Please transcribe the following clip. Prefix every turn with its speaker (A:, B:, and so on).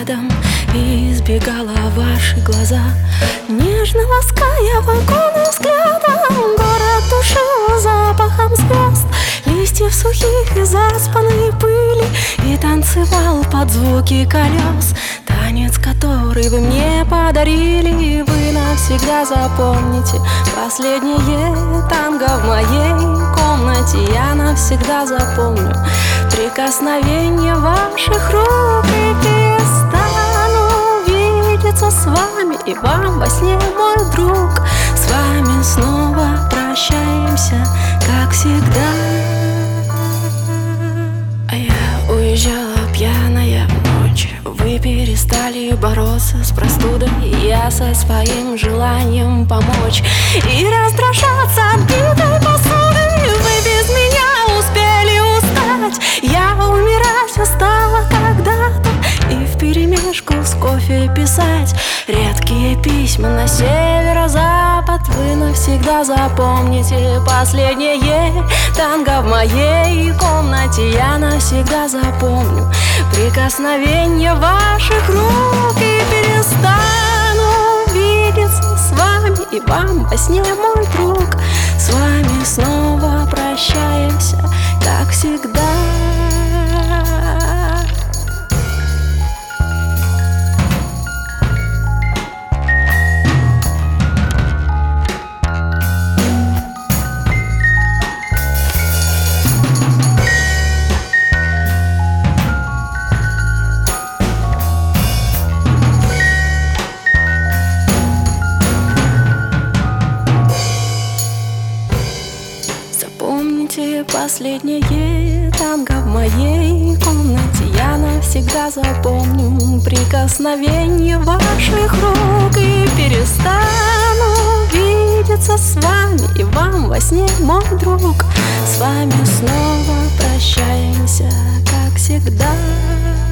A: рядом и избегала ваши глаза. Нежно лаская вагоны взглядом, город душил запахом звезд, листьев сухих и заспанной пыли, и танцевал под звуки колес. Танец, который вы мне подарили, вы навсегда запомните. Последнее танго в моей комнате я навсегда запомню. Прикосновение ваших рук, и перестану видеться с вами, и вам во сне, мой друг. С вами снова прощаемся, как всегда. А я уезжала пьяная в ночь, вы перестали бороться с простудой, я со своим желанием помочь и раздражаться от битой посуды. Вы без меня успели устать, я умирать устала когда-то, и вперемешку с кофе писать редкие письма на северо-запад. Вы навсегда запомните последнее танго в моей комнате, я навсегда запомню прикосновение ваших рук, и перестану видеться с вами, и вам во сне, мой друг. С вами снова прощаемся, как всегда. Помните последнее танго в моей комнате, я навсегда запомню прикосновение ваших рук, и перестану видеться с вами, и вам во сне, мой друг. С вами снова прощаемся, как всегда.